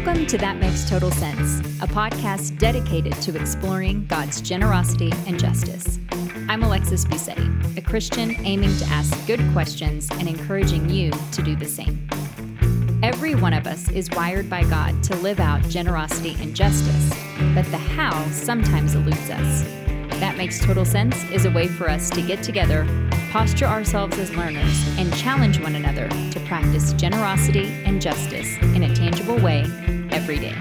Welcome to That Makes Total Sense, a podcast dedicated to exploring God's generosity and justice. I'm Alexis Busetti, a Christian aiming to ask good questions and encouraging you to do the same. Every one of us is wired by God to live out generosity and justice, but the how sometimes eludes us. That Makes Total Sense is a way for us to get together, posture ourselves as learners, and challenge one another to practice generosity and justice in a tangible way every day.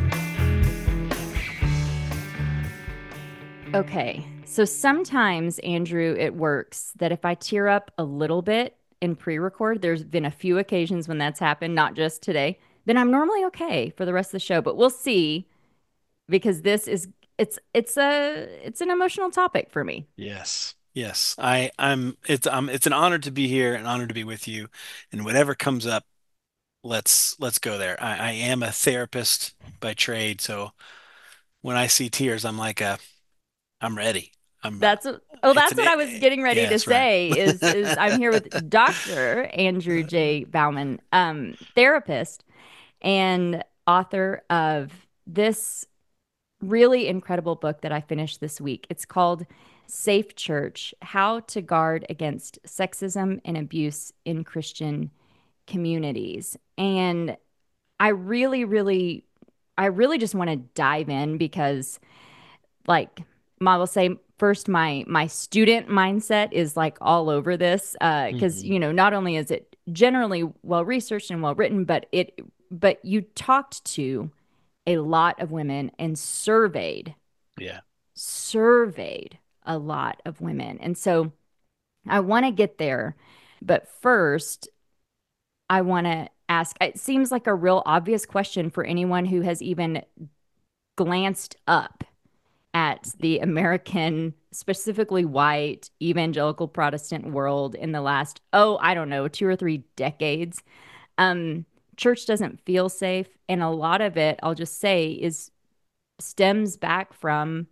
Okay, so sometimes, Andrew, it works that if I tear up a little bit in pre-record, there's been a few occasions when that's happened, not just today, then I'm normally okay for the rest of the show, but we'll see because this is it's an emotional topic for me. Yes. Yes. It's an honor to be here, an honor to be with you. And whatever comes up, let's go there. I am a therapist by trade, so when I see tears, I'm ready. I'm it's That's an what I was getting ready to yes, right. say is I'm here with Dr. Andrew J. Bauman, therapist and author of this really incredible book that I finished this week. It's called Safe Church: How to Guard Against Sexism and Abuse in Christian Communities. And I really, really, I really just want to dive in because, like, I will say first, my student mindset is like all over this because Hmm. not only is it generally well researched and well written, but you talked to a lot of women and Yeah. surveyed a lot of women. And so I want to get there. But first, I want to ask, it seems like a real obvious question for anyone who has even glanced up at the American, specifically white, evangelical Protestant world in the last, I don't know, 2 or 3 decades. Um, Church doesn't feel safe. And a lot of it, I'll just say, is stems back from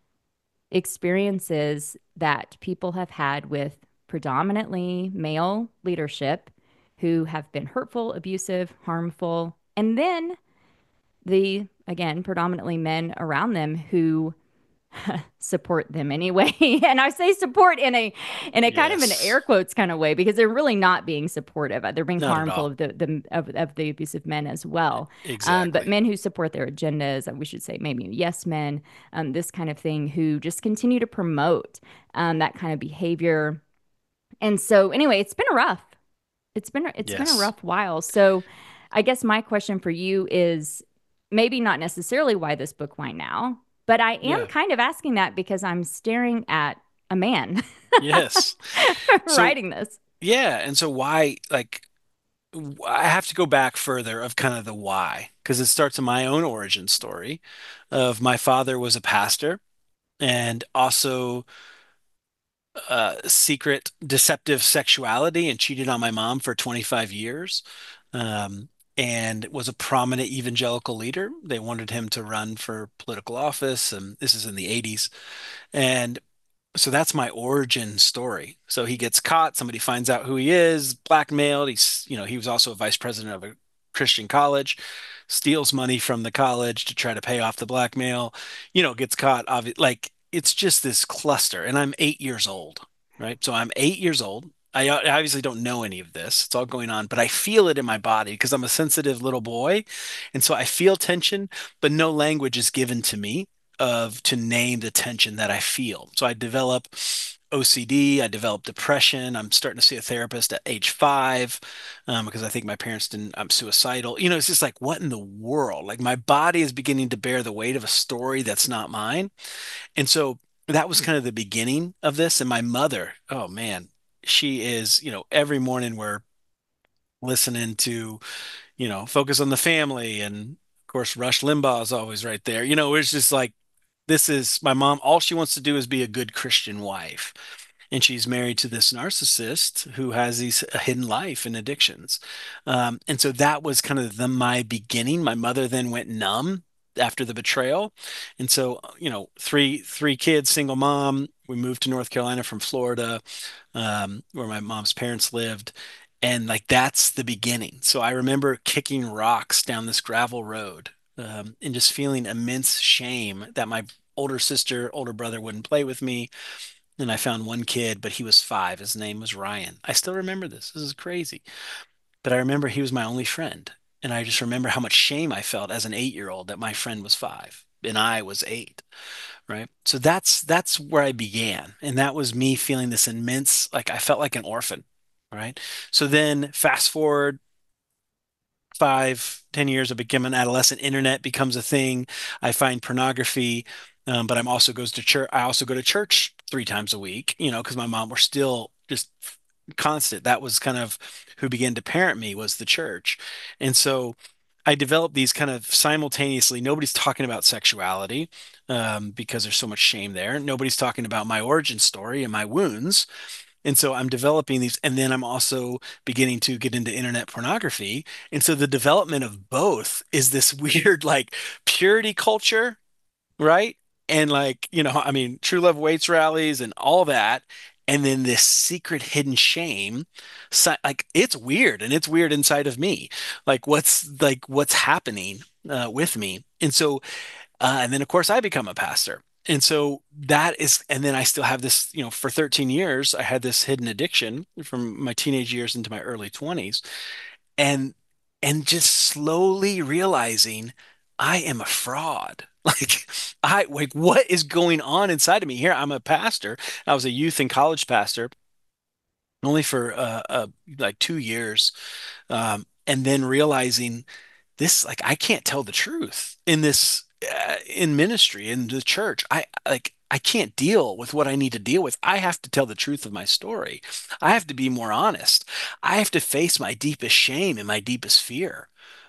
experiences that people have had with predominantly male leadership who have been hurtful, abusive, harmful, and then the, again, predominantly men around them who support them anyway. And I say support in a kind of an Yes. air quotes kind of way because they're really not being supportive. They're being Not at harmful all. of of the abusive men as well. But Exactly. men who support their agendas, we should say maybe yes men, this kind of thing, who just continue to promote that kind of behavior. And so anyway, it's been a rough. It's been a Yes. rough while. So I guess my question for you is maybe not necessarily why this book, why now, but I am Yeah. kind of asking that because I'm staring at a man Yes. So writing this. yeah, and so why I have to go back further of kind of the why, because it starts in my own origin story of my father was a pastor and also secret deceptive sexuality and cheated on my mom for 25 years. Um, and was a prominent evangelical leader. They wanted him to run for political office, and this is in the 80s. And so that's my origin story. So he gets caught, somebody finds out who he is, blackmailed. He was also a vice president of a Christian college, steals money from the college to try to pay off the blackmail, gets caught. Like it's just this cluster. And I'm 8 years old, right? So I'm 8 years old. I obviously don't know any of this. It's all going on, but I feel it in my body because I'm a sensitive little boy. And so I feel tension, but no language is given to me of to name the tension that I feel. So I develop OCD, I develop depression. I'm starting to see a therapist at age 5 because I think my parents didn't, I'm suicidal. It's just like, what in the world? Like my body is beginning to bear the weight of a story that's not mine. And so that was kind of the beginning of this. And my mother, oh man, she is, every morning we're listening to, Focus on the Family. And of course, Rush Limbaugh is always right there. It's just like, this is my mom. All she wants to do is be a good Christian wife. And she's married to this narcissist who has these a hidden life and addictions. And so that was kind of my beginning. My mother then went numb after the betrayal. And so, three kids, single mom. We moved to North Carolina from Florida, where my mom's parents lived. And like that's the beginning. So I remember kicking rocks down this gravel road, and just feeling immense shame that my older sister, older brother wouldn't play with me. And I found one kid, but he was 5. His name was Ryan. I still remember this. This is crazy. But I remember he was my only friend. And I just remember how much shame I felt as an 8-year old that my friend was 5 and I was 8, right? So that's where I began. And that was me feeling this immense, like I felt like an orphan, right? So then fast forward 5, 10 years, I become an adolescent. Internet becomes a thing. I find pornography, but I'm also goes to church. I also go to church 3 times a week, because my mom were still just constant. That was kind of who began to parent me was the church. And so I developed these kind of simultaneously. Nobody's talking about sexuality, because there's so much shame there. Nobody's talking about my origin story and my wounds. And so I'm developing these, and then I'm also beginning to get into internet pornography. And so the development of both is this weird, like, purity culture, right? And like, I mean, true love waits rallies and all that. And then this secret hidden shame. So, like, it's weird, and it's weird inside of me. Like what's happening with me. And so and then, of course, I become a pastor. And so that is, and then I still have this, for 13 years, I had this hidden addiction from my teenage years into my early 20s. And, and just slowly realizing I am a fraud. Like, what is going on inside of me here? I'm a pastor. I was a youth and college pastor only for like 2 years. And then realizing this, like, I can't tell the truth in this in ministry in the church. I can't deal with what I need to deal with. I have to tell the truth of my story. I have to be more honest. I have to face my deepest shame and my deepest fear.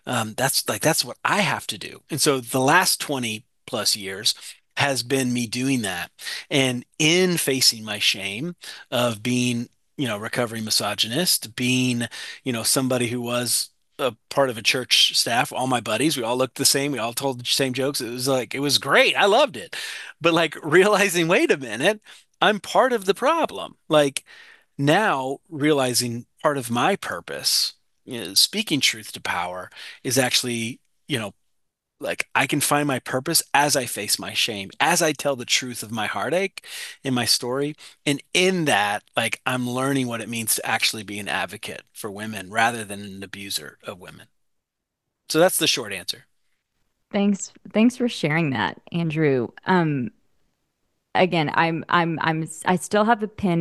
That's what I have to do. And so the last 20 plus years has been me doing that, and in facing my shame of being, recovering misogynist, being, somebody who was a part of a church staff. All my buddies, we all looked the same. We all told the same jokes. It was like, it was great. I loved it. But like realizing, wait a minute, I'm part of the problem. Like now realizing part of my purpose, speaking truth to power is actually, you know, like I can find my purpose as I face my shame, as I tell the truth of my heartache in my story. And in that, like I'm learning what it means to actually be an advocate for women rather than an abuser of women. So that's the short answer. Thanks for sharing that, Andrew. Again, I still have a pin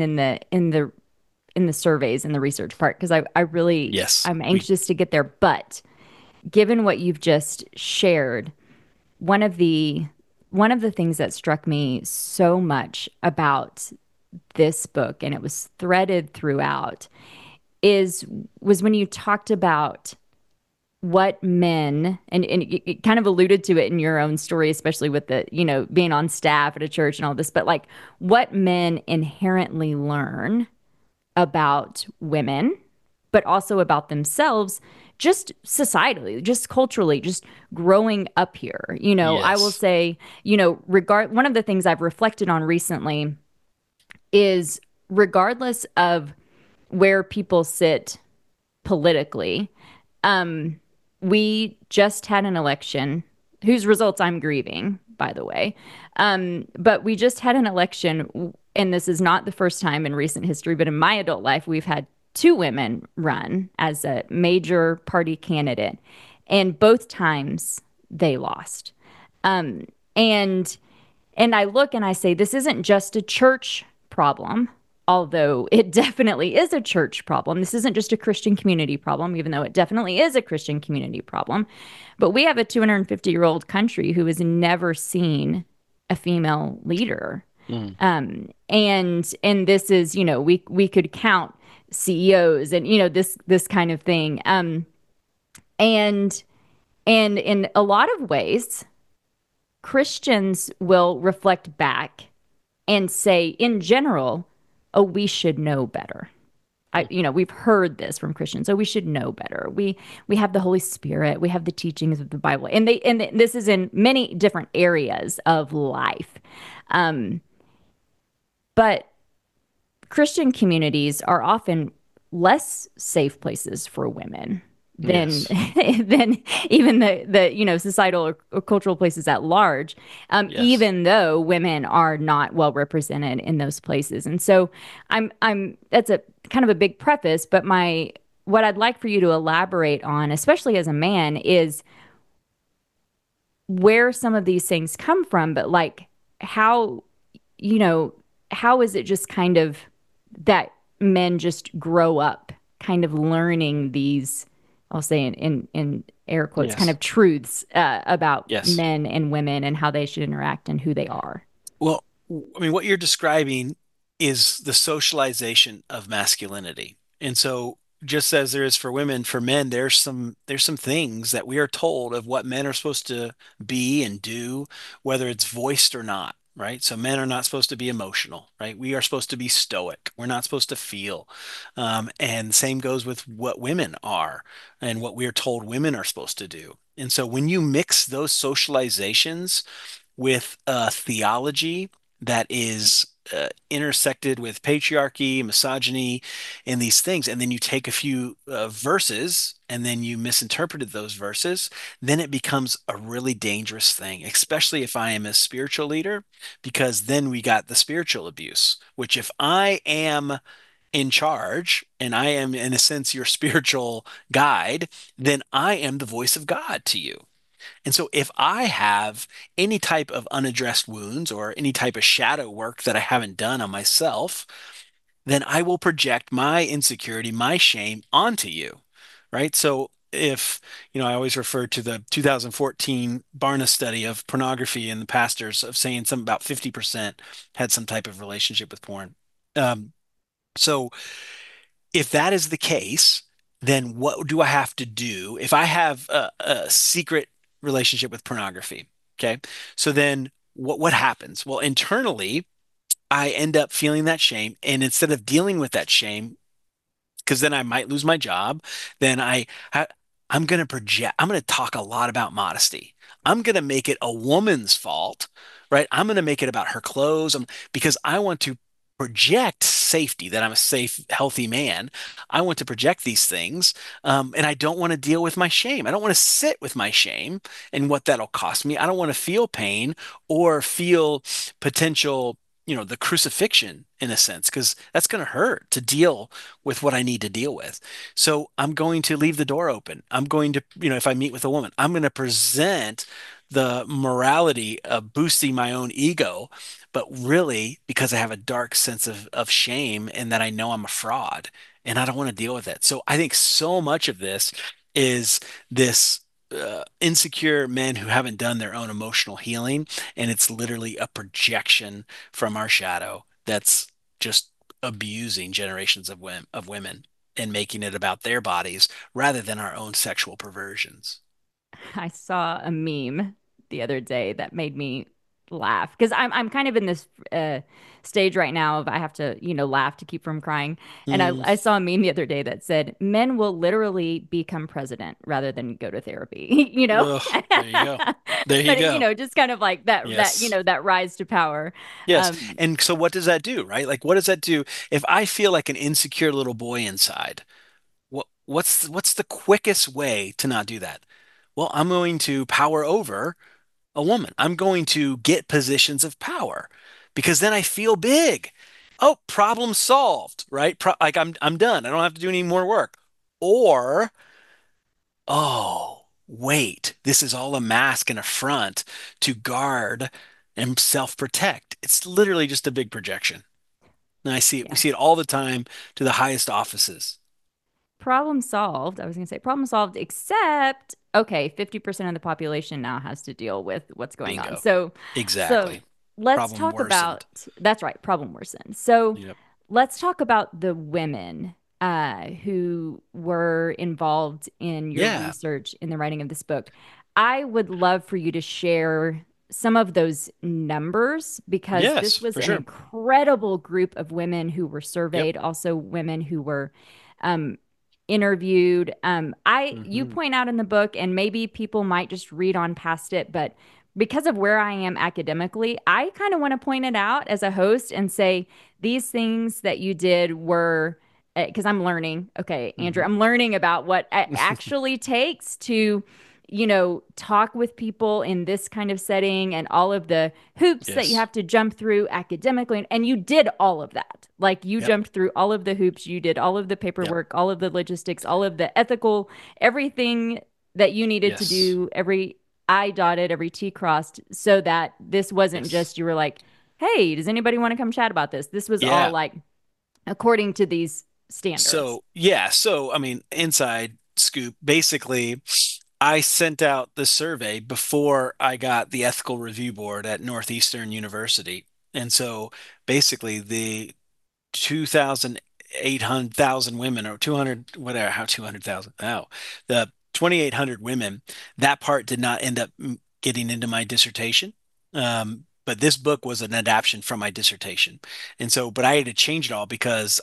in the surveys and the research part because I really Yes, I'm we, anxious to get there. But given what you've just shared, one of the one of the things that struck me so much about this book, and it was threaded throughout, is was when you talked about what men and it kind of alluded to it in your own story, especially with the, being on staff at a church and all this, but like what men inherently learn about women, but also about themselves, just societally, just culturally, just growing up here. I will yes, say, one of the things I've reflected on recently is regardless of where people sit politically, um, we just had an election whose results I'm grieving, by the way. But we just had an election, and this is not the first time in recent history, but in my adult life, we've had two women run as a major party candidate, and both times they lost. Um, and and I look and I say, this isn't just a church problem, although it definitely is a church problem. This isn't just a Christian community problem, even though it definitely is a Christian community problem. But we have a 250-year-old country who has never seen a female leader. mm, And this is, we could count CEOs and, this kind of thing. And and in a lot of ways, Christians will reflect back and say, in general, oh, we should know better. We've heard this from Christians. Oh, we should know better. We have the Holy Spirit. We have the teachings of the Bible, and this is in many different areas of life. But Christian communities are often less safe places for women than Yes. than even the societal or cultural places at large, Yes. even though women are not well represented in those places. And so I'm that's a kind of a big preface, but my what I'd like for you to elaborate on, especially as a man, is where some of these things come from, but like how, you know, how is it just kind of that men just grow up kind of learning these, I'll say in air quotes, kind Yes. of truths about Yes. men and women and how they should interact and who they are. Well, I mean, what you're describing is the socialization of masculinity. And so just as there is for women, for men, there's some things that we are told of what men are supposed to be and do, whether it's voiced or not, right? So men are not supposed to be emotional, right? We are supposed to be stoic. We're not supposed to feel. And same goes with what women are and what we are told women are supposed to do. And so when you mix those socializations with a theology that is intersected with patriarchy, misogyny, and these things, and then you take a few verses and then you misinterpreted those verses, then it becomes a really dangerous thing, especially if I am a spiritual leader, because then we got the spiritual abuse, which if I am in charge and I am, in a sense, your spiritual guide, then I am the voice of God to you. And so if I have any type of unaddressed wounds or any type of shadow work that I haven't done on myself, then I will project my insecurity, my shame onto you, right? So if, I always refer to the 2014 Barna study of pornography and the pastors of saying something about 50% had some type of relationship with porn. So if that is the case, then what do I have to do if I have a secret relationship with pornography? Okay. So then what happens? Well, internally, I end up feeling that shame. And instead of dealing with that shame, because then I might lose my job. Then I'm going to project, I'm going to talk a lot about modesty. I'm going to make it a woman's fault, right? I'm going to make it about her clothes because I want to project safety, that I'm a safe, healthy man. I want to project these things. And I don't want to deal with my shame. I don't want to sit with my shame and what that'll cost me. I don't want to feel pain or feel potential, the crucifixion in a sense, because that's going to hurt to deal with what I need to deal with. So I'm going to leave the door open. I'm going to, if I meet with a woman, I'm going to present the morality of boosting my own ego, but really because I have a dark sense of shame and that I know I'm a fraud and I don't want to deal with it. So I think so much of this is this insecure men who haven't done their own emotional healing, and it's literally a projection from our shadow that's just abusing generations of women and making it about their bodies rather than our own sexual perversions. I saw a meme the other day that made me laugh because I'm kind of in this stage right now of I have to laugh to keep from crying. And Mm, I saw a meme the other day that said men will literally become president rather than go to therapy. ugh, there you go. There you But go. just kind of like that Yes. that rise to power. Yes. Um, And so what does that do, right? Like what does that do if I feel like an insecure little boy inside? What's the quickest way to not do that? Well, I'm going to power over a woman. I'm going to get positions of power because then I feel big. Oh, problem solved, right? Like I'm done. I don't have to do any more work. Or, oh, wait, this is all a mask and a front to guard and self-protect. It's literally just a big projection. And I see it, we yeah. see it all the time to the highest offices. Problem solved. I was going to say problem solved, except, okay, 50% of the population now has to deal with what's going on. Bingo. So Exactly. let's Problem talk worsened. about, that's right, problem worsened. So Yep. let's talk about the women who were involved in your Yeah. research in the writing of this book. I would love for you to share some of those numbers because this Yes, was for an sure. incredible group of women who were Yep. surveyed, also women who were um, interviewed. You Hmm. point out in the book, and maybe people might just read on past it, but because of where I am academically, I kind of want to point it out as a host and say these things that you did were because I'm learning. Okay, Andrew, Hmm. I'm learning about what it actually takes to, talk with people in this kind of setting and all of the hoops that you Yes. have to jump through academically. And you did all of that. Like you Yep. jumped through all of the hoops, you did all of the Yep. paperwork, all of the logistics, all of the ethical, everything that you needed to Yes. do, every I dotted, every T crossed, so that this wasn't Yes. just you were like, hey, does anybody want to come chat about this? This was all Yeah. like according to these standards. So, yeah. So, I mean, inside scoop, basically, I sent out the survey before I got the ethical review board at Northeastern University. And so basically the 2,800,000 women or 200, whatever, how 200,000? Oh, the 2,800 women, that part did not end up getting into my dissertation. But this book was an adaptation from my dissertation. And so, but I had to change it all because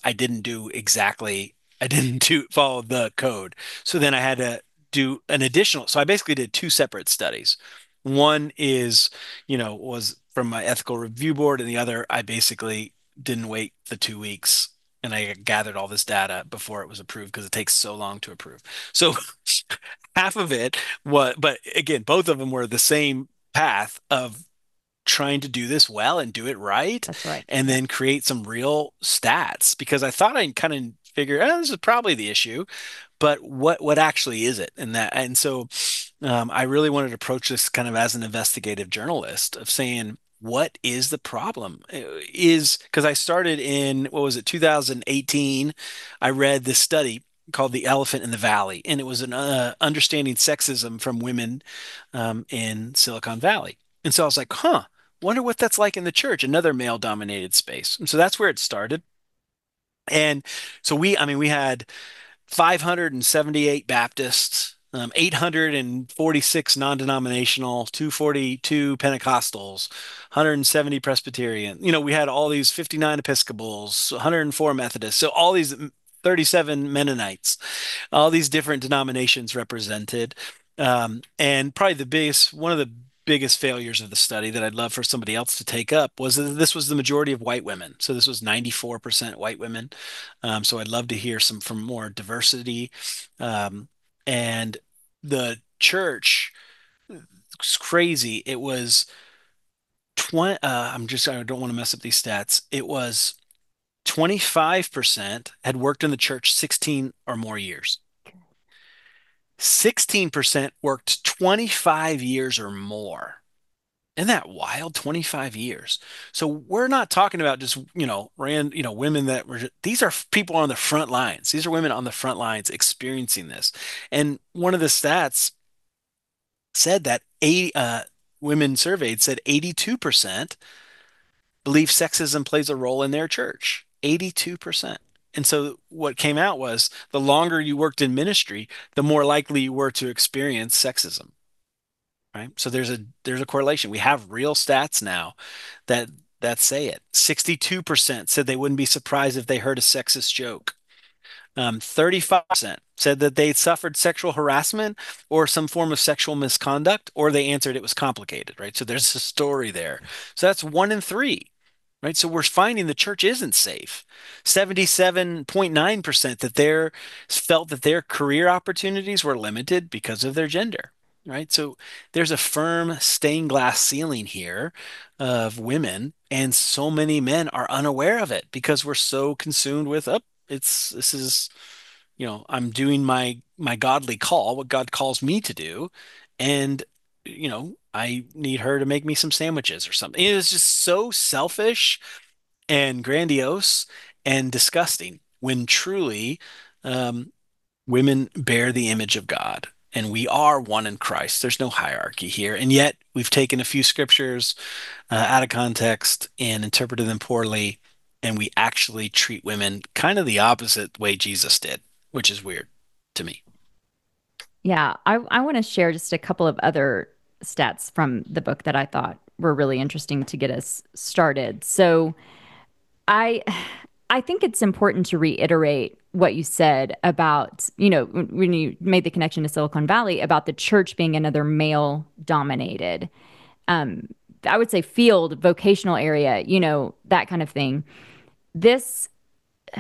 I didn't do follow the code. So then I had to do an additional. So I basically did two separate studies. One is, was from my ethical review board, and the other, I basically didn't wait the 2 weeks and I gathered all this data before it was approved because it takes so long to approve. So half of it what, but again, both of them were the same path of trying to do this well and do it right That's right. and Yeah. then create some real stats because I thought I kind of figured, this is probably the issue, but what actually is it? And so I really wanted to approach this kind of as an investigative journalist of saying, what is the problem? Is because I started in, what was it, 2018. I read this study called The Elephant in the Valley, and it was an understanding sexism from women in Silicon Valley. And so I was like, huh, wonder what that's like in the church, another male dominated space. And so that's where it started. And so I mean, we had 578 Baptists, 846 non-denominational, 242 Pentecostals, 170 Presbyterian. We had all these 59 Episcopals, 104 Methodists. So all these 37 Mennonites, all these different denominations represented. And probably one of the biggest failures of the study that I'd love for somebody else to take up was that this was the majority of white women. So this was 94% white women. So I'd love to hear some from more diversity. And the church, it's crazy. It was 20, I don't want to mess up these stats. It was 25% had worked in the church 16 or more years. 16% worked 25 years or more. Isn't that wild? 25 years. So we're not talking about just, women that these are people on the front lines. These are women on the front lines experiencing this. And one of the stats said that women surveyed said 82% believe sexism plays a role in their church. 82%. And so what came out was the longer you worked in ministry, the more likely you were to experience sexism, right? So there's a correlation. We have real stats now that say it. 62% said they wouldn't be surprised if they heard a sexist joke. 35% said that they suffered sexual harassment or some form of sexual misconduct, or they answered it was complicated, right? So there's a story there. So that's 1 in 3, right? So we're finding the church isn't safe. 77.9% that they felt that their career opportunities were limited because of their gender, right? So there's a firm stained glass ceiling here of women, and so many men are unaware of it because we're so consumed with, oh, this is, I'm doing my godly call, what God calls me to do, and I need her to make me some sandwiches or something. It is just so selfish and grandiose and disgusting when truly um, women bear the image of God. And we are one in Christ. There's no hierarchy here. And yet we've taken a few scriptures out of context and interpreted them poorly. And we actually treat women kind of the opposite way Jesus did, which is weird to me. Yeah, I want to share just a couple of other stats from the book that I thought were really interesting to get us started. So I I think it's important to reiterate what you said about, when you made the connection to Silicon Valley about the church being another male dominated, um, I would say field, vocational area, that kind of thing. This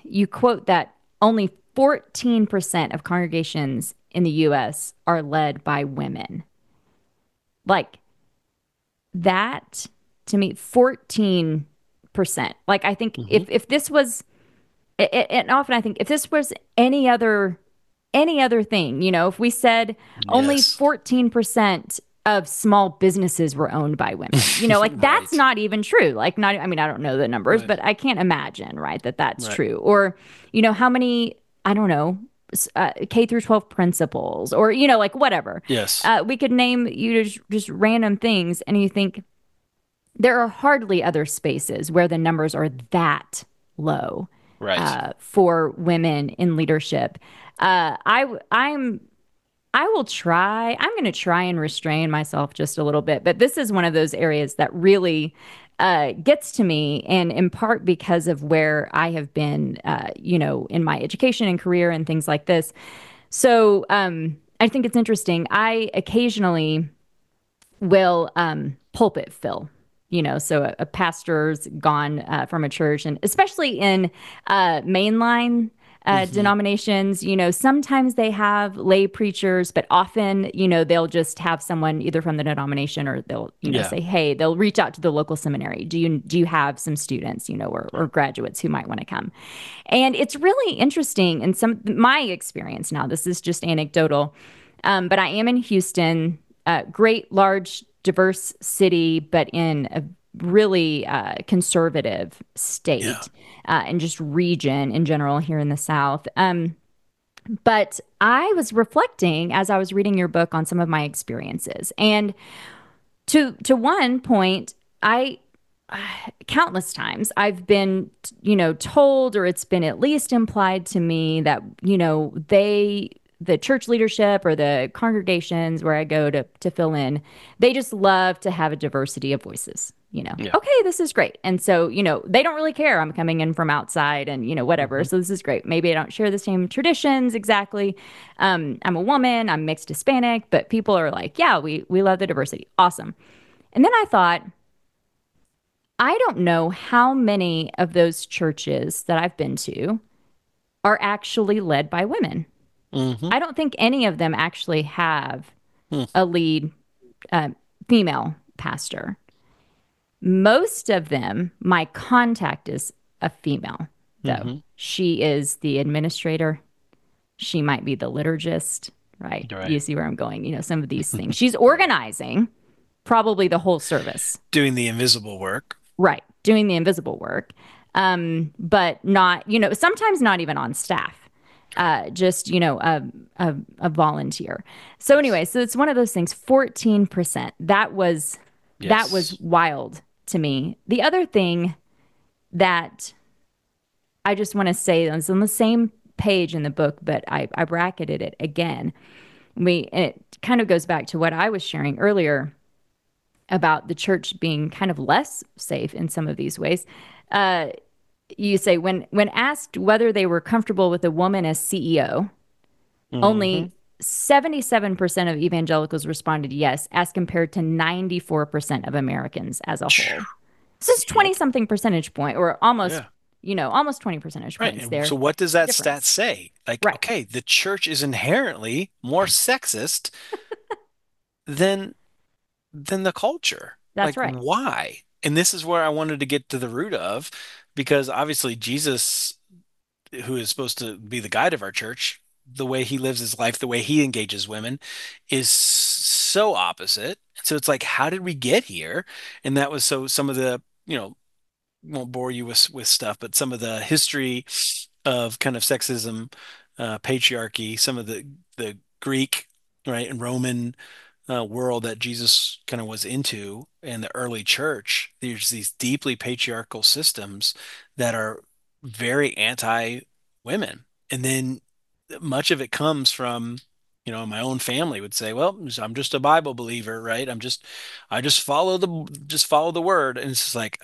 you quote that only 14% of congregations in the US are led by women. Like that to me, 14%. Like I think Hmm. if this was and often I think if this was any other thing, if we said only Yes. 14% of small businesses were owned by women, like that's Right. not even true. Like not, I mean, I don't know the numbers, Right. but I can't imagine, right, that that's Right. true. Or, how many, I don't know, K through 12 principals or, like whatever. Yes. We could name you just random things and you think there are hardly other spaces where the numbers are that low Right. for women in leadership. I will try. I'm going to try and restrain myself just a little bit, but this is one of those areas that really gets to me, and in part because of where I have been, in my education and career and things like this. So I think it's interesting. I occasionally will pulpit fill. So a pastor's gone from a church, and especially in mainline Hmm. denominations, sometimes they have lay preachers, but often, they'll just have someone either from the denomination or they'll, Yeah. say, hey, they'll reach out to the local seminary. Do you have some students, or Right. graduates who might want to come? And it's really interesting in my experience now. This is just anecdotal, but I am in Houston, great, large, diverse city, but in a really conservative Yeah. state and just region in general here in the South. But I was reflecting as I was reading your book on some of my experiences, and to one point, I countless times I've been, told, or it's been at least implied to me that, the church leadership or the congregations where I go to fill in, they just love to have a diversity of voices. Yeah. Okay, this is great. And so, they don't really care. I'm coming in from outside and, whatever. Hmm. So this is great. Maybe I don't share the same traditions exactly. I'm a woman, I'm mixed Hispanic, but people are like, yeah, we love the diversity. Awesome. And then I thought, I don't know how many of those churches that I've been to are actually led by women. Hmm. I don't think any of them actually have Hmm. a lead uh, female pastor. Most of them, my contact is a female, though. Hmm. She is the administrator. She might be the liturgist, right? You Right. see where I'm going, some of these things. She's organizing probably the whole service. Doing the invisible work. Right, doing the invisible work, but not, sometimes not even on staff, just a volunteer. So Yes. anyway, so it's one of those things. 14%. That was Yes. wild to me. The other thing that I just want to say is on the same page in the book, but I bracketed it again. And it kind of goes back to what I was sharing earlier about the church being kind of less safe in some of these ways. Uh, you say when asked whether they were comfortable with a woman as CEO, Hmm. only 77% of evangelicals responded yes, as compared to 94% of Americans as a whole. So it's 20 Yep. something percentage point, or almost, Yeah. almost 20 percentage Right. points And there so what does that stat difference. say? Like, Right. okay, the church is inherently more sexist than the culture. That's Like, right. why? And this is where I wanted to get to the root of, because obviously Jesus, who is supposed to be the guide of our church, the way he lives his life, the way he engages women is so opposite. So it's like, how did we get here? And that was so some of the, won't bore you with stuff, but some of the history of kind of sexism, patriarchy, some of the Greek, right, and Roman world that Jesus kind of was into in the early church. There's these deeply patriarchal systems that are very anti-women, and then much of it comes from, my own family would say, well, I'm just a Bible believer, right? I just follow the word, and it's just like,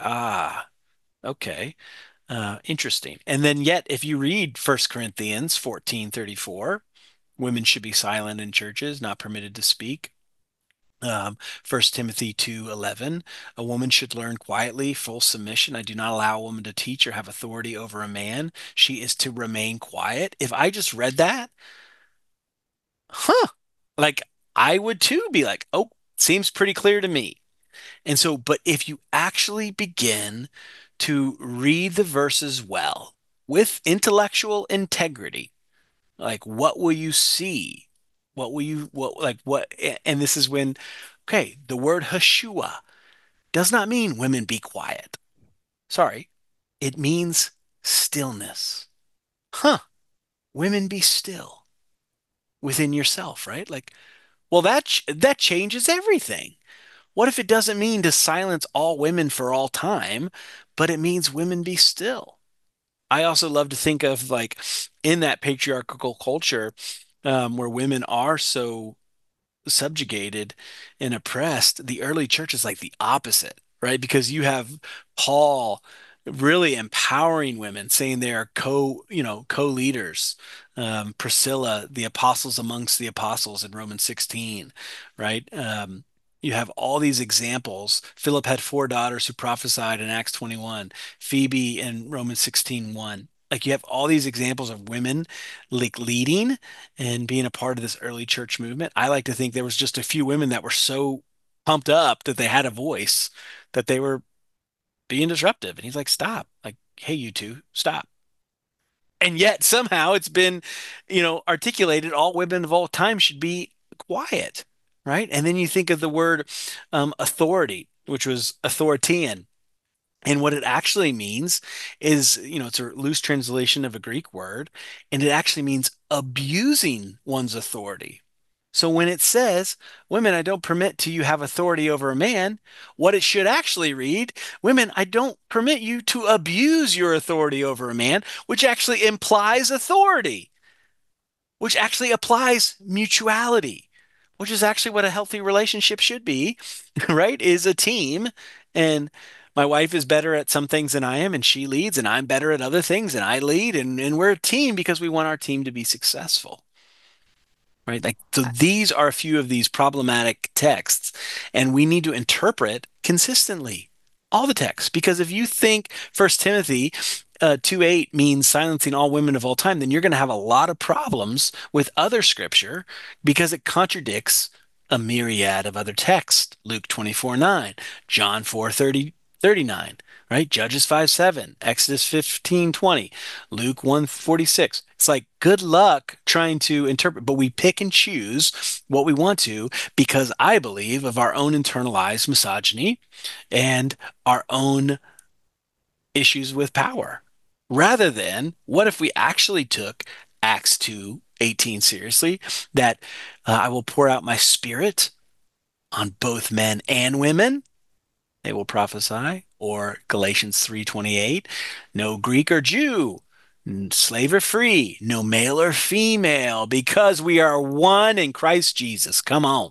okay. Interesting. And then yet, if you read 1 Corinthians 14:34, women should be silent in churches, not permitted to speak. First Timothy 2:11, a woman should learn quietly, full submission. I do not allow a woman to teach or have authority over a man. She is to remain quiet. If I just read that, huh, like I would too be like, oh, seems pretty clear to me. And so, but if you actually begin to read the verses well with intellectual integrity, like what will you see? What will you, what, like what, and this is when, okay, the word Hashua does not mean women be quiet. Sorry, it means stillness. Huh, women be still within yourself, right? Like, well, that changes everything. What if it doesn't mean to silence all women for all time, but it means women be still? I also love to think of like in that patriarchal culture where women are so subjugated and oppressed, the early church is like the opposite, right? Because you have Paul really empowering women, saying they are co-leaders. Priscilla, the apostles amongst the apostles in Romans 16, right? You have all these examples. Philip had four daughters who prophesied in Acts 21, Phoebe in Romans 16:1. Like you have all these examples of women like leading and being a part of this early church movement. I like to think there was just a few women that were so pumped up that they had a voice that they were being disruptive. And he's like, stop. Like, hey, you two, stop. And yet somehow it's been, articulated all women of all time should be quiet, right? And then you think of the word authority, which was authoritian. And what it actually means is, it's a loose translation of a Greek word, and it actually means abusing one's authority. So when it says, women, I don't permit to you have authority over a man, what it should actually read, women, I don't permit you to abuse your authority over a man, which actually implies authority, which actually applies mutuality, which is actually what a healthy relationship should be, right? Is a team. And my wife is better at some things than I am, and she leads, and I'm better at other things, and I lead, and we're a team because we want our team to be successful. Right? Like, so these are a few of these problematic texts, and we need to interpret consistently all the texts. Because if you think First Timothy 2:8 means silencing all women of all time, then you're going to have a lot of problems with other scripture because it contradicts a myriad of other texts. Luke 24:9, John 4:39, right? Judges 5:7, Exodus 15:20, Luke 1:46. It's like good luck trying to interpret, but we pick and choose what we want to because I believe of our own internalized misogyny and our own issues with power. Rather than what if we actually took Acts 2:18 seriously, that I will pour out my spirit on both men and women, they will prophesy, or Galatians 3:28, no Greek or Jew, slave or free, no male or female, because we are one in Christ Jesus. Come on.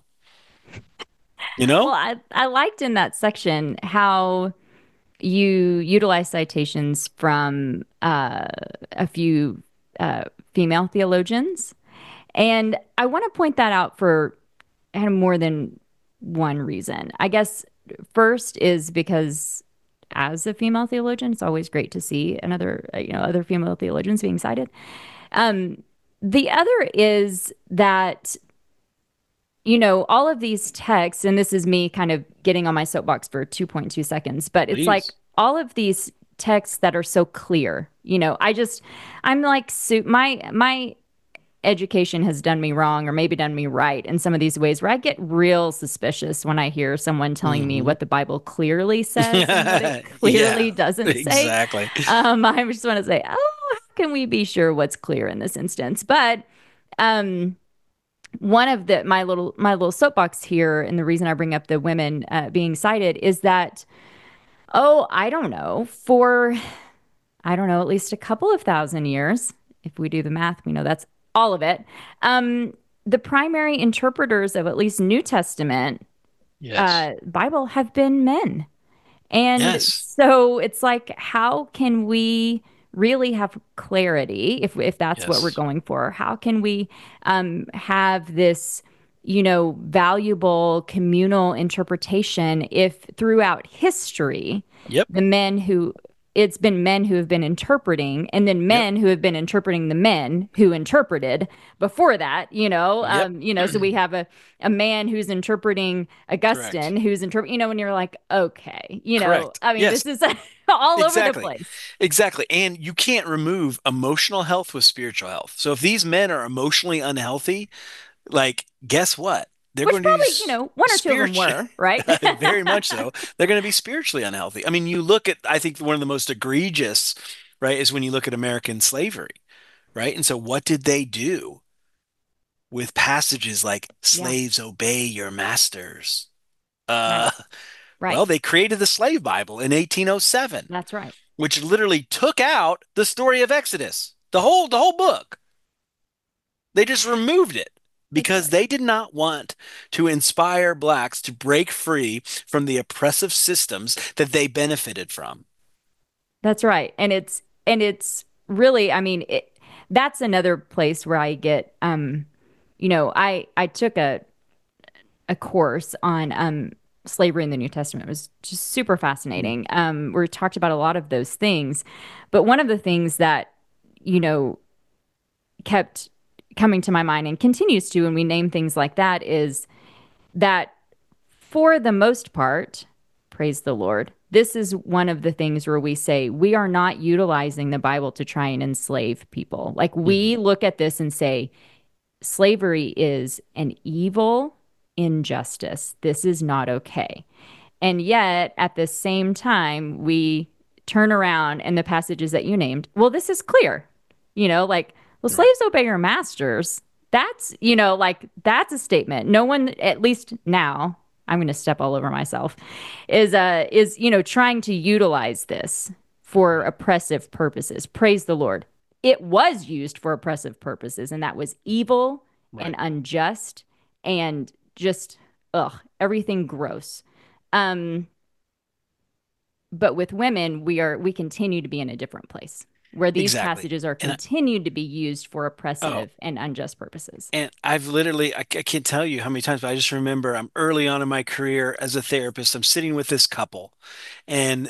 You Well, know? I liked in that section how you utilize citations from a few female theologians. And I want to point that out for kind of more than one reason. I guess first is because as a female theologian, it's always great to see other female theologians being cited. Um, the other is that all of these texts, and this is me kind of getting on my soapbox for 2.2 seconds, but it's like Please. all of these texts that are so clear. I'm like, my education has done me wrong or maybe done me right in some of these ways where I get real suspicious when I hear someone telling me Hmm. what the Bible clearly says and what it Yeah, clearly doesn't say. exactly. I just want to say, oh, how can we be sure what's clear in this instance? But um, one of my little soapbox here, and the reason I bring up the women being cited is that, oh, I don't know, at least a couple of thousand years, if we do the math, we know that's all of it. The primary interpreters of at least New Testament Yes. Bible have been men. And Yes. so it's like, how can we really have clarity if that's what we're Yes. going for? How can we have this? valuable communal interpretation if throughout history, Yep. the men who it's been men who have been interpreting, and then Yep. men who have been interpreting the men who interpreted before that, Yep. so we have a man who's interpreting Correct. Augustine, who's interpreting, and you're like, okay, Correct. I mean, Yes, this is all over the exactly. place. Exactly. And you can't remove emotional health with spiritual health. So if these men are emotionally unhealthy, like, guess what? They're Which going to be probably, one or two of them spiritual, were, right? very much so. They're going to be spiritually unhealthy. I mean, you look at, I think one of the most egregious, right, is when you look at American slavery, right? And so what did they do with passages like Yeah, slaves obey your masters? right, Uh, right. well, they created the slave Bible in 1807, That's right. which literally took out the story of Exodus, the whole book. They just removed it They because did. they did not want to inspire blacks to break free from the oppressive systems that they benefited from. That's right. And it's really, I mean, that's another place where I get I took a course on slavery in the New Testament. It was just super Mm. fascinating. Where we talked about a lot of those things. But one of the things that, you know, kept coming to my mind and continues to when we name things like that is that for the most part, praise the Lord, this is one of the things where we say we are not utilizing the Bible to try and enslave people. Like Mhm. we look at this and say, slavery is an evil injustice. This is not okay. And yet, at the same time, we turn around and the passages that you named, well, this is clear. Like, well, Right. slaves obey your masters. That's, that's a statement. No one, at least now, I'm going to step all over myself, trying to utilize this for Right. oppressive purposes. Praise the Lord. It was used for oppressive purposes, and that was evil and Right. unjust and just, everything gross. Um, but with women, we continue to be in a different place where these Exactly. passages are And continued to be used for oh, oppressive and unjust purposes. and I've literally, I can't tell you how many times, but I just remember I'm early on in my career as a therapist. I'm sitting with this couple, and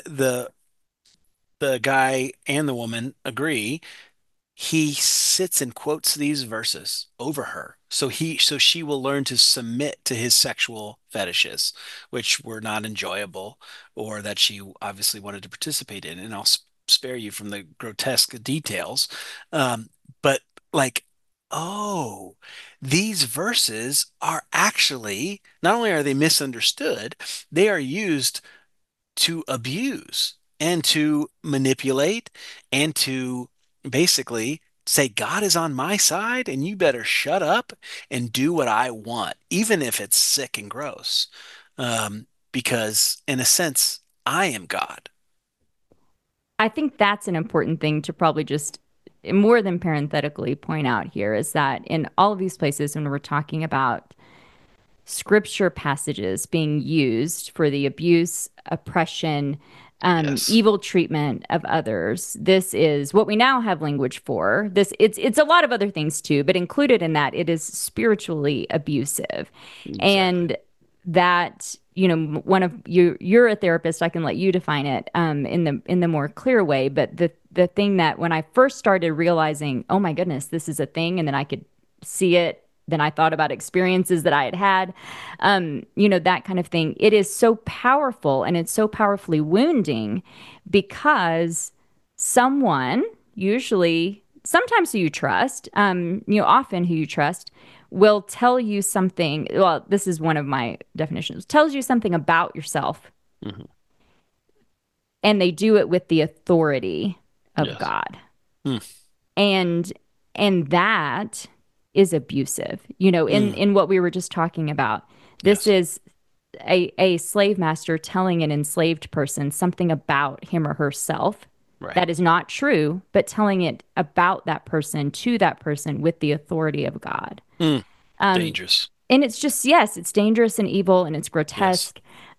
the guy and the woman agree. He sits and quotes these verses over her. So she will learn to submit to his sexual fetishes, which were not enjoyable or that she obviously wanted to participate in. And I'll spare you from the grotesque details. Um, but like, oh, these verses are actually, not only are they misunderstood, they are used to abuse and to manipulate and to basically say, God is on my side and you better shut up and do what I want, even if it's sick and gross. Because in a sense, I am God. I think that's an important thing to probably just more than parenthetically point out here is that in all of these places, when we're talking about scripture passages being used for the abuse, oppression, Yes. evil treatment of others. This is what we now have language for. It's a lot of other things too, but included in that, it is spiritually abusive, Exactly. and that one of you're a therapist. I can let you define it in the more clear way. But the thing that when I first started realizing, oh my goodness, this is a thing, and then I could see it, then I thought about experiences that I had had, that kind of thing. It is so powerful and it's so powerfully wounding because someone, usually, sometimes who you trust, often who you trust, will tell you something. Well, this is one of my definitions, tells you something about yourself, Hmm. and they do it with the authority of Yes. God. Mm. And that is abusive, Mm. in what we were just talking about. This Yes. is a slave master telling an enslaved person something about him or herself Right. that is not true, but telling it about that person to that person with the authority of God. Mm. Dangerous. And it's just, yes, it's dangerous and evil and it's Yes. grotesque.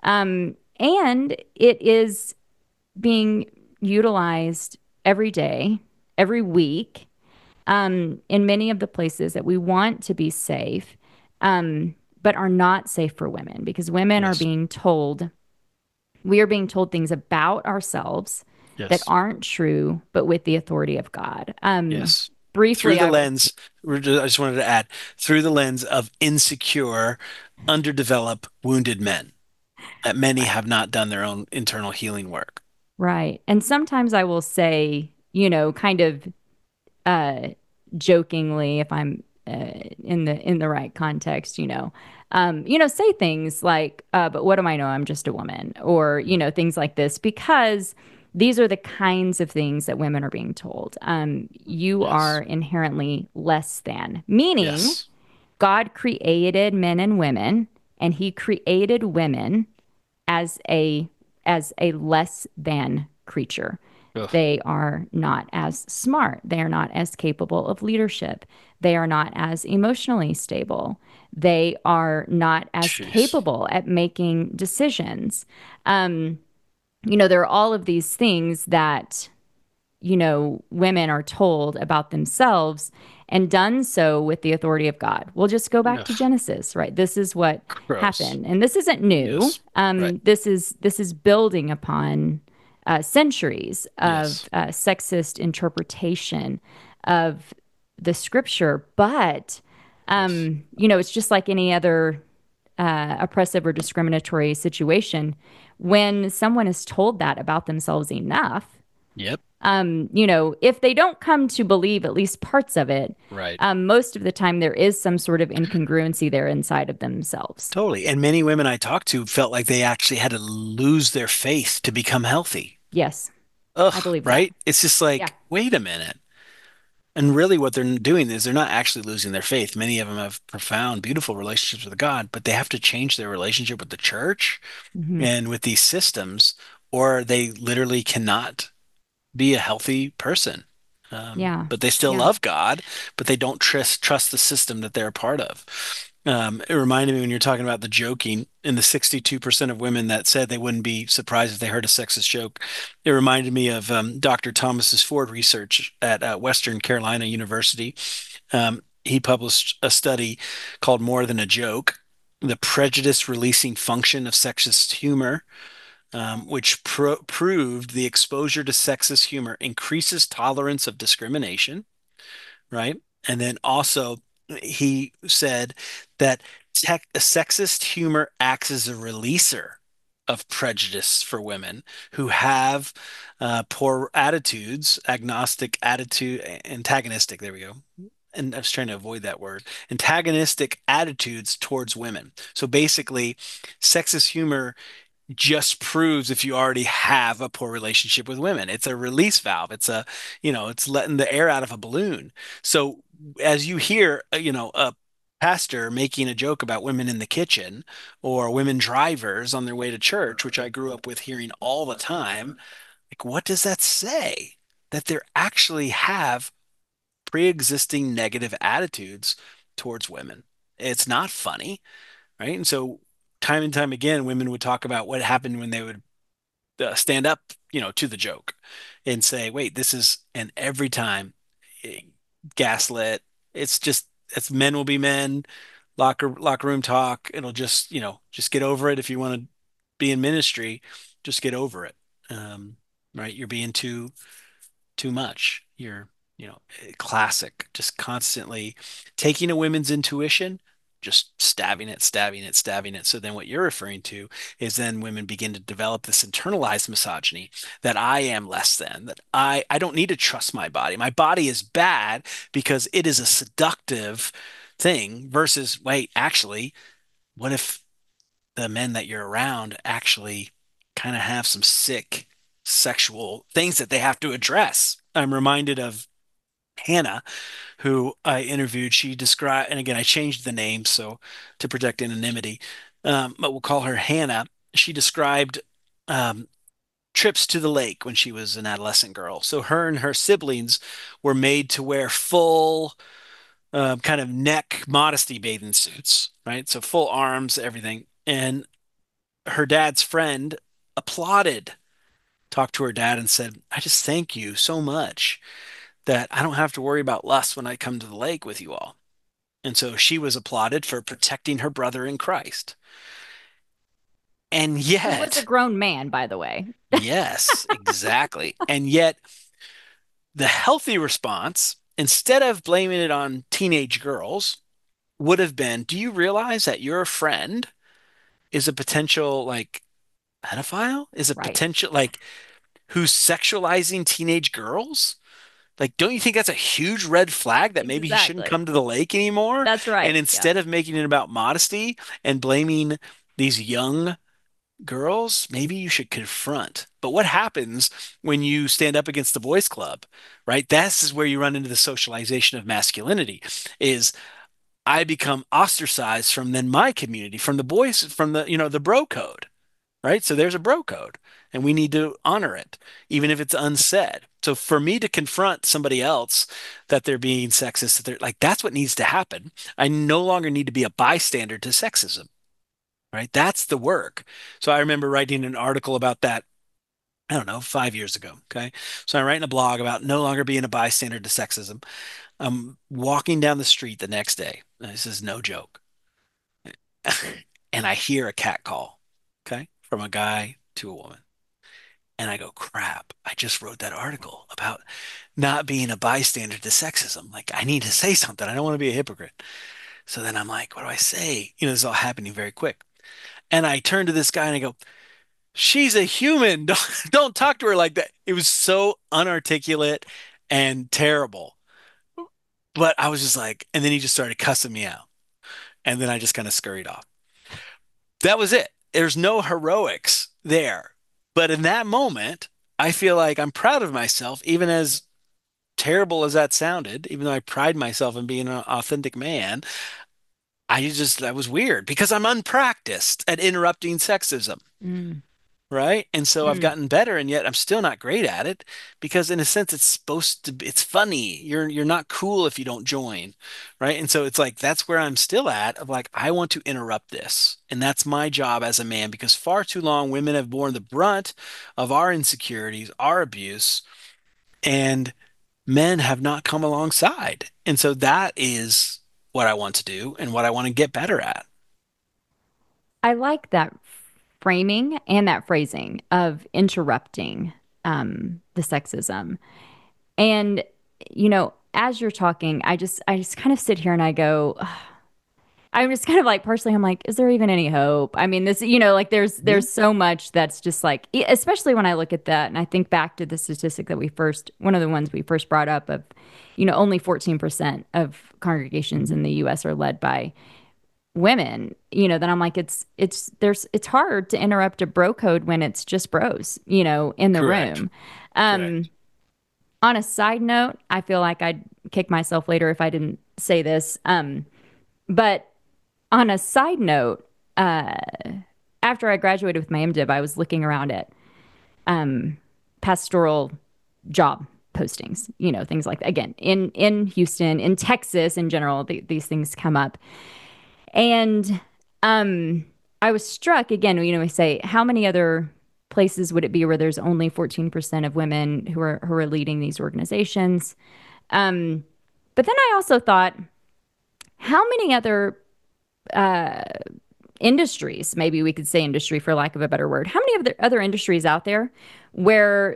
And it is being utilized every day, every week, in many of the places that we want to be safe. but are not safe for women because women are Yes. being told, we are being told things about ourselves that Yes. aren't true, but with the authority of God. Yes. Through Briefly, the I will. lens, I just wanted to add, through the lens of insecure, underdeveloped, wounded men, that many Right. have not done their own internal healing work. Right. And sometimes I will say, kind of uh, jokingly, if I'm in the right context, say things like, "But what do I know? I'm just a woman," or things like this, because these are the kinds of things that women are being told. You are Yes. inherently less than, meaning Yes. God created men and women, and He created women as a less than creature. Ugh. They are not as smart. They are not as capable of leadership. They are not as emotionally stable. They are not as Jeez. capable at making decisions. Um, there are all of these things that women are told about themselves and done so with the authority of God. We'll just go back to Ugh. Genesis, right? This is what Gross. happened. And this isn't new. Yes. Right. This is building upon centuries of Yes. sexist interpretation of the scripture. But, Yes. it's just like any other oppressive or discriminatory situation. When someone is told that about themselves enough, Yep. if they don't come to believe at least parts of it, Right. most of the time there is some sort of incongruency there inside of themselves. Totally. And many women I talked to felt like they actually had to lose their faith to become healthy. Yes, I Ugh, believe that. right? It's just Yeah. like, wait a minute. And really, what they're doing is they're not actually losing their faith. Many of them have profound, beautiful relationships with God, but they have to change their relationship with the church Hmm. and with these systems, or they literally cannot be a healthy person. Yeah. But they still Yeah. love God, but they don't trust the system that they're a part of. It reminded me when you're talking about the joking and the 62% of women that said they wouldn't be surprised if they heard a sexist joke. It reminded me of Dr. Thomas's Ford research at Western Carolina University. He published a study called More Than a Joke, the prejudice releasing function of sexist humor, which proved the exposure to sexist humor increases tolerance of discrimination, right? And then also, he said that sexist humor acts as a releaser of prejudice for women who have poor attitudes, agnostic attitude, antagonistic, there we go. And I was trying to avoid that word, antagonistic attitudes towards women. So basically, sexist humor just proves if you already have a poor relationship with women. It's a release valve. It's letting the air out of a balloon. So as you hear, a pastor making a joke about women in the kitchen or women drivers on their way to church, which I grew up with hearing all the time, like, what does that say? That they actually have pre-existing negative attitudes towards women. It's not funny, right? And so time and time again, women would talk about what happened when they would stand up, to the joke and say, wait, this is, and every time eh, gaslit, it's men will be men, locker room talk. It'll just get over it. If you want to be in ministry, just get over it. Right. You're being too much. Classic, just constantly taking a women's intuition, just stabbing it, stabbing it, stabbing it. So then what you're referring to is then women begin to develop this internalized misogyny that I am less than, that I don't need to trust my body. My body is bad because it is a seductive thing versus, wait, actually, what if the men that you're around actually kind of have some sick sexual things that they have to address? I'm reminded of Hannah, who I interviewed. She described, and again, I changed the name so to protect anonymity, but we'll call her Hannah. She described um, trips to the lake when she was an adolescent girl. So her and her siblings were made to wear full kind of neck modesty bathing suits, right? So full arms, everything. And her dad's friend applauded, talked to her dad and said, I just thank you so much that I don't have to worry about lust when I come to the lake with you all. And so she was applauded for protecting her brother in Christ. And Who was a yet, grown man, by the way. yes, exactly. And yet, the healthy response, instead of blaming it on teenage girls, would have been, do you realize that your friend is a potential like pedophile? Is a Right. potential like who's sexualizing teenage girls? Like, don't you think that's a huge red flag that maybe he shouldn't Exactly. come to the lake anymore? That's And right. Yeah. instead of making it about modesty and blaming these young girls, maybe you should confront. But what happens when you stand up against the boys club, right? This is where you run into the socialization of masculinity, is I become ostracized from then my community, from the boys, from the bro code, right? So there's a bro code and we need to honor it, even if it's unsaid. So for me to confront somebody else that they're being sexist, that they're like, that's what needs to happen. I no longer need to be a bystander to sexism, right? That's the work. So I remember writing an article about that, I don't know, 5 years ago. Okay. So I'm writing a blog about no longer being a bystander to sexism. I'm walking down the street the next day. This is no joke. And I hear a cat call, okay, from a guy to a woman. And I go, crap, I just wrote that article about not being a bystander to sexism. Like, I need to say something. I don't want to be a hypocrite. So then I'm like, what do I say? This is all happening very quick. And I turn to this guy and I go, she's a human. Don't talk to her like that. It was so unarticulate and terrible. But I was just like, and then he just started cussing me out. And then I just kind of scurried off. That was it. There's no heroics there. But in that moment, I feel like I'm proud of myself, even as terrible as that sounded, even though I pride myself in being an authentic man. That was weird because I'm unpracticed at interrupting sexism. Mm. Right. And so I've Mm. gotten better, and yet I'm still not great at it because in a sense it's supposed to be, it's funny. You're not cool if you don't join. Right. And so it's like that's where I'm still at of like, I want to interrupt this. And that's my job as a man because far too long women have borne the brunt of our insecurities, our abuse, and men have not come alongside. And so that is what I want to do and what I want to get better at. I like that framing and that phrasing of interrupting the sexism. And, as you're talking, I just kind of sit here and I go, I'm just kind of like personally, I'm like, is there even any hope? I mean, this, like Mhm. there's so much that's just like, especially when I look at that and I think back to the statistic that one of the ones we first brought up of, only 14% of congregations Mhm. in the US are led by women, then I'm like, it's hard to interrupt a bro code when it's just bros, in the Correct. room. Correct. Um, on a side note, I feel like I'd kick myself later if I didn't say this. But on a side note, uh, after I graduated with my MDiv, I was looking around at pastoral job postings, things like that. Again, in Houston, in Texas, in general, these things come up, and I was struck again. We say how many other places would it be where there's only 14% of women who are leading these organizations? Um, but then I also thought, how many other industries, maybe we could say industry for lack of a better word, how many of the other industries out there where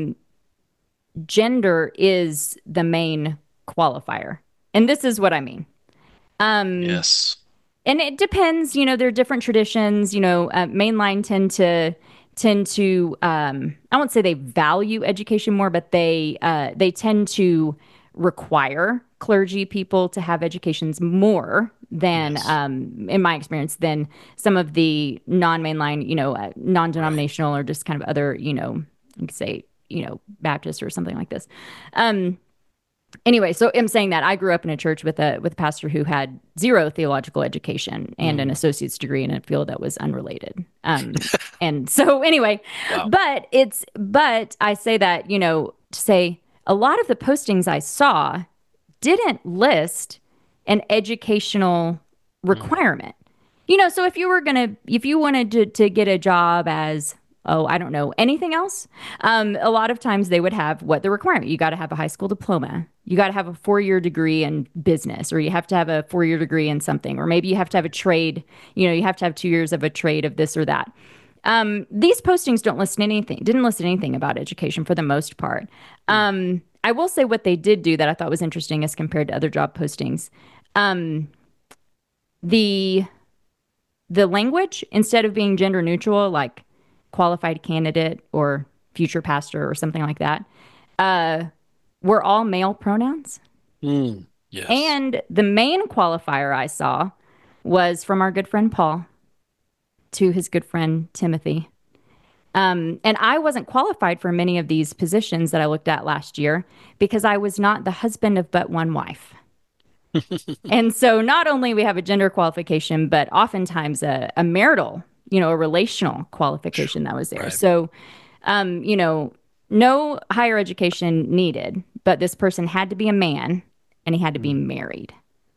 gender is the main qualifier? And this is what I mean. Um, Yes. and it depends, there are different traditions, mainline tend to I won't say they value education more, but they tend to require clergy people to have educations more than Yes. in my experience than some of the non-mainline, Right. non-denominational or just kind of other, you could say, Baptist or something like this. Um, anyway, so I'm saying that I grew up in a church with a pastor who had zero theological education and an Mm. associate's degree in a field that was unrelated. And so anyway, Wow. but I say that, to say a lot of the postings I saw didn't list an educational Mm. requirement. So if you wanted to get a job as oh, I don't know, anything else. A lot of times they would have what the requirement. You got to have a high school diploma. You got to have a 4 year degree in business, or you have to have a 4 year degree in something, or maybe you have to have a trade. You have to have 2 years of a trade of this or that. These postings don't list anything, didn't list anything about education for the most part. I will say what they did do that I thought was interesting as compared to other job postings. Um, the the language, instead of being gender neutral, like qualified candidate or future pastor or something like that, uh, were all male pronouns. Mm, yes. And the main qualifier I saw was from our good friend Paul to his good friend Timothy. And I wasn't qualified for many of these positions that I looked at last year because I was not the husband of but one wife. And so not only we have a gender qualification, but oftentimes a marital, a relational qualification that was there. Right. So, no higher education needed, but this person had to be a man and he had to be Mm. married.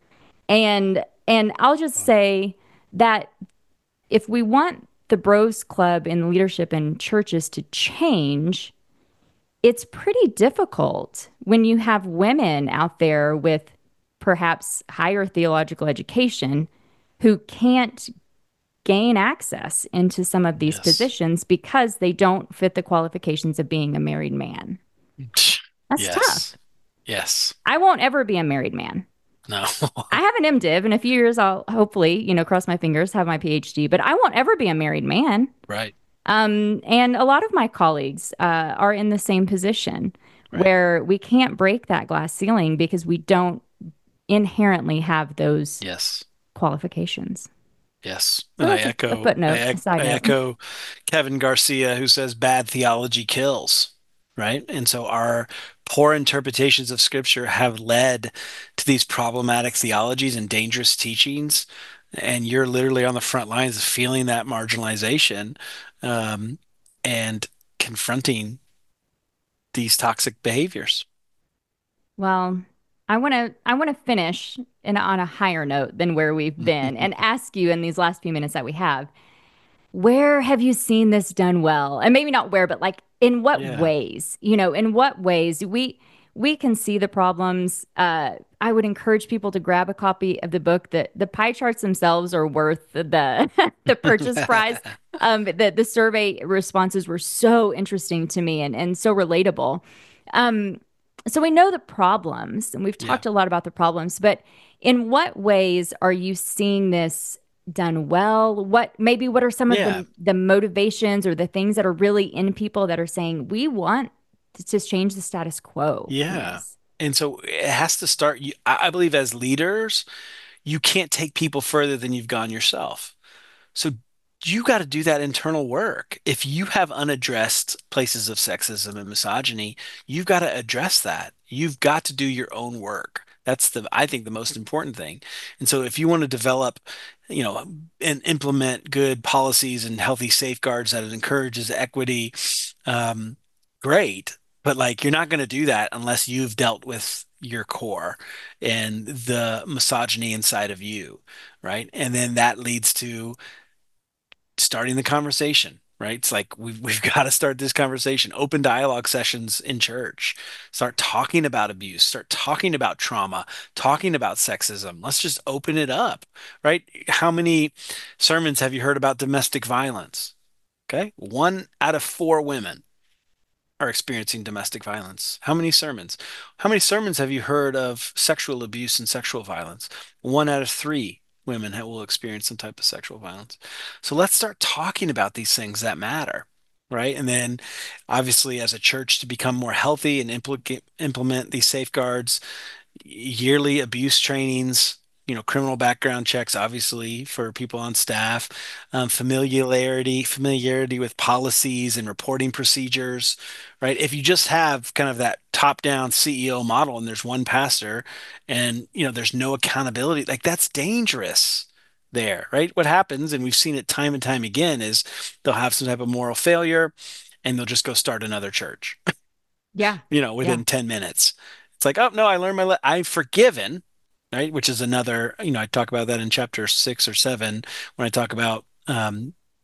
And I'll just Wow. say that if we want the Bros Club and leadership in churches to change, it's pretty difficult when you have women out there with perhaps higher theological education who can't gain access into some of these Yes. positions because they don't fit the qualifications of being a married man. That's tough. Yes. Yes. I won't ever be a married man. No. I have an MDiv. In a few years, I'll hopefully, cross my fingers, have my PhD, but I won't ever be a married man. Right. And a lot of my colleagues are in the same position Right. where we can't break that glass ceiling because we don't inherently have those Yes. qualifications. Yes. So And I that's a echo, I, footnote, a ec- side I note. echo Kevin Garcia, who says bad theology kills, right? And so our poor interpretations of scripture have led to these problematic theologies and dangerous teachings. And you're literally on the front lines of feeling that marginalization, um, and confronting these toxic behaviors. Well, I want to finish on a higher note than where we've been and ask you in these last few minutes that we have, where have you seen this done well? And maybe not where, but like in what Yeah. ways? In what ways we can see the problems. I would encourage people to grab a copy of the book. That the pie charts themselves are worth the the purchase price. The survey responses were so interesting to me and so relatable. Um, so we know the problems, and we've Yeah. talked a lot about the problems, but in what ways are you seeing this done well? What are some of Yeah. the motivations or the things that are really in people that are saying we want to just change the status quo in Yeah. this? And so it has to start. I believe as leaders, you can't take people further than you've gone yourself. So you got to do that internal work. If you have unaddressed places of sexism and misogyny, you've got to address that. You've got to do your own work. That's I think, the most important thing. And so if you want to develop, and implement good policies and healthy safeguards that it encourages equity, um, great. But like, you're not going to do that unless you've dealt with your core and the misogyny inside of you, right? And then that leads to starting the conversation, right? It's like we've got to start this conversation, open dialogue sessions in church, start talking about abuse, start talking about trauma, talking about sexism. Let's just open it up, right? How many sermons have you heard about domestic violence? Okay. 1 out of 4 women are experiencing domestic violence. How many sermons? How many sermons have you heard of sexual abuse and sexual violence? 1 out of 3 women will experience some type of sexual violence. So let's start talking about these things that matter, right? And then, obviously, as a church, to become more healthy and implement these safeguards, yearly abuse trainings, criminal background checks, obviously, for people on staff, familiarity with policies and reporting procedures, right? If you just have kind of that top-down CEO model and there's one pastor and, there's no accountability, like that's dangerous there, right? What happens, and we've seen it time and time again, is they'll have some type of moral failure and they'll just go start another church, Yeah. Yeah. within 10 minutes. It's like, oh, no, I learned I'm forgiven, right? Which is another, I talk about that in chapter 6 or 7 when I talk about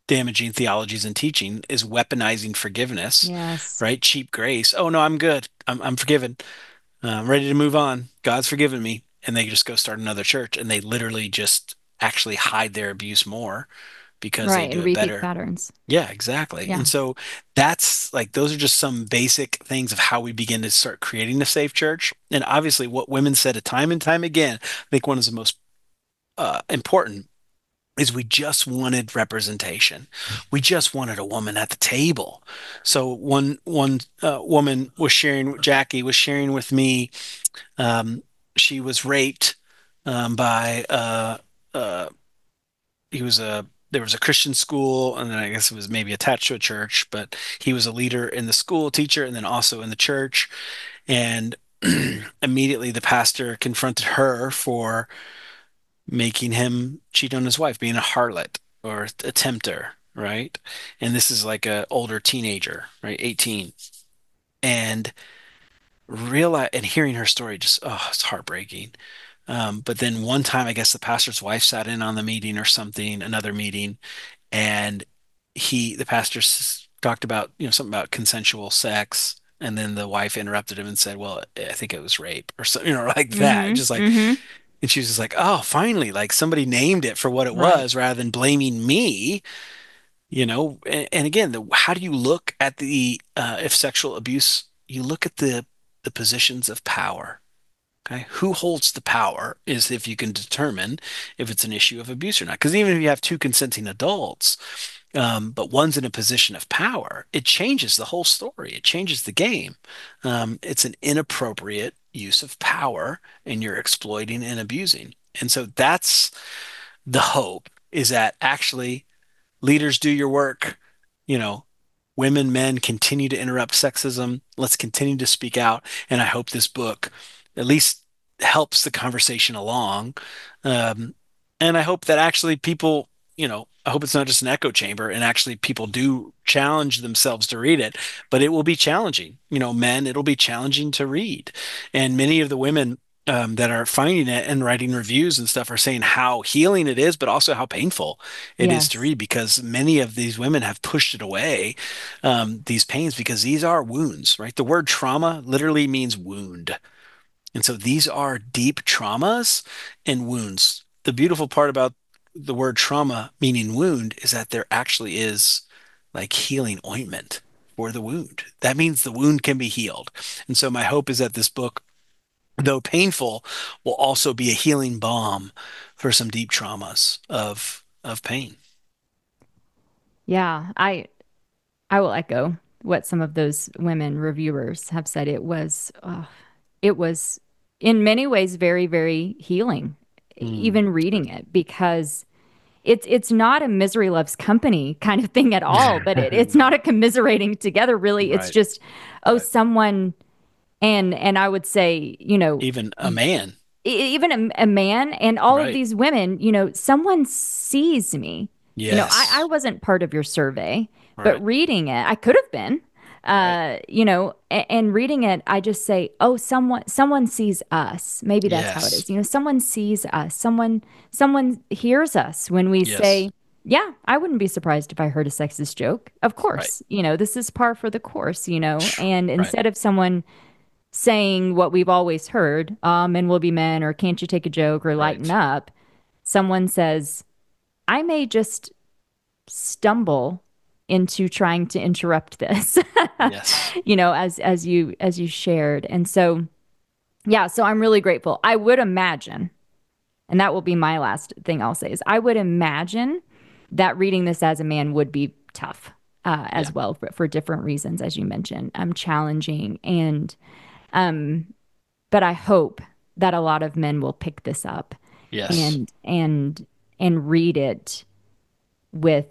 damaging theologies and teaching is weaponizing forgiveness, Yes. right? Cheap grace. Oh no, I'm good. I'm forgiven. I'm ready to move on. God's forgiven me. And they just go start another church and they literally just actually hide their abuse more because they Right. do And it repeat better. patterns. Yeah, exactly. And Yeah. so that's like, those are just some basic things of how we begin to start creating a safe church. And obviously, what women said time and time again, I think one of the most important is we just wanted representation. We just wanted a woman at the table. So one woman was sharing, Jackie was sharing with me, um, she was raped by uh, he was a there was a Christian school, and then I guess it was maybe attached to a church, but he was a leader in the school, teacher, and then also in the church. And immediately the pastor confronted her for making him cheat on his wife, being a harlot or a tempter, right? And this is like a older teenager, right? 18. And realize and hearing her story just, oh, it's heartbreaking. But then one time, I guess the pastor's wife sat in on the meeting or something, another meeting, and the pastor talked about, something about consensual sex. And then the wife interrupted him and said, "Well, I think it was rape or something, like that." Mm-hmm. Just like, Mm-hmm. and she was just like, "Oh, finally, like somebody named it for what it Right. was rather than blaming me." And again, how do you look at the if sexual abuse? You look at the positions of power. Okay, who holds the power is if you can determine if it's an issue of abuse or not. Because even if you have two consenting adults, but one's in a position of power, it changes the whole story. It changes the game. It's an inappropriate use of power, and you're exploiting and abusing. And so that's the hope is that actually leaders do your work. You know, women, men continue to interrupt sexism. Let's continue to speak out. And I hope this book at least helps the conversation along. Um, and I hope that actually people, I hope it's not just an echo chamber and actually people do challenge themselves to read it, but it will be challenging. Men, it'll be challenging to read. And many of the women that are finding it and writing reviews and stuff are saying how healing it is, but also how painful it is to Yes. read because many of these women have pushed it away, these pains, because these are wounds, right? The word trauma literally means wound. And so these are deep traumas and wounds. The beautiful part about the word trauma, meaning wound, is that there actually is like healing ointment for the wound. That means the wound can be healed. And so my hope is that this book, though painful, will also be a healing balm for some deep traumas of pain. Yeah. I will echo what some of those women reviewers have said. It was in many ways very, very healing, Mm. even reading it, because it's not a misery loves company kind of thing at all, but it's not No. a commiserating together really. It's Right. just, oh, Right. someone, and I would say, Even a man. even a man and all of Right. these women, someone sees me. I Yes. wasn't part of your survey, but Right. reading it, I could have been. Right. And reading it, I just say, oh, someone sees us. Maybe that's how it Yes. is. Someone sees us. Someone hears us when we say, Yes. yeah, I wouldn't be surprised if I heard a sexist joke. Of Right. course, this is par for the course, and Right. instead of someone saying what we've always heard, men will be men, or can't you take a joke or lighten Right. up, someone says, I may just stumble into trying to interrupt this, Yes. as you shared. And so, yeah, so I'm really grateful. I would imagine, and that will be my last thing I'll say is I would imagine that reading this as a man would be tough Yeah. as well for different reasons, as you mentioned, challenging um, but I hope that a lot of men will pick this up Yes. and read it with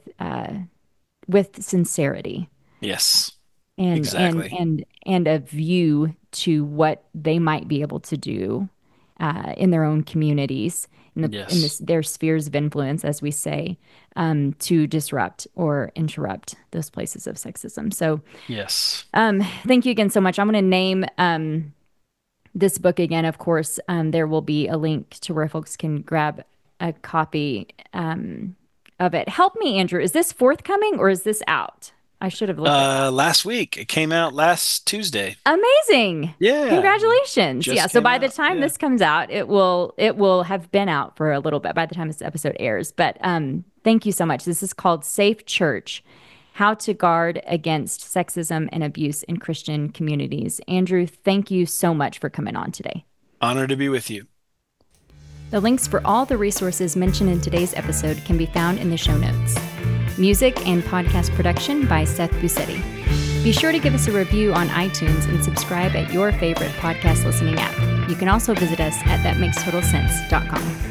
with sincerity Yes. and and Exactly. and and a view to what they might be able to do in their own communities in Yes. this their spheres of influence, as we say, to disrupt or interrupt those places of sexism. So, Yes. thank you again so much. I'm going to name this book again. Of course, there will be a link to where folks can grab a copy of it. Help me, Andrew. Is this forthcoming or is this out? I should have looked at that. Last week. It came out last Tuesday. Amazing. Yeah, Congratulations. Yeah, just so came by the out. time Yeah. this comes out, it will have been out for a little bit by the time this episode airs. But thank you so much. This is called Safe Church: How to Guard Against Sexism and Abuse in Christian Communities. Andrew, thank you so much for coming on today. Honor to be with you. The links for all the resources mentioned in today's episode can be found in the show notes. Music and podcast production by Seth Busetti. Be sure to give us a review on iTunes and subscribe at your favorite podcast listening app. You can also visit us at thatmaketotalsense.com.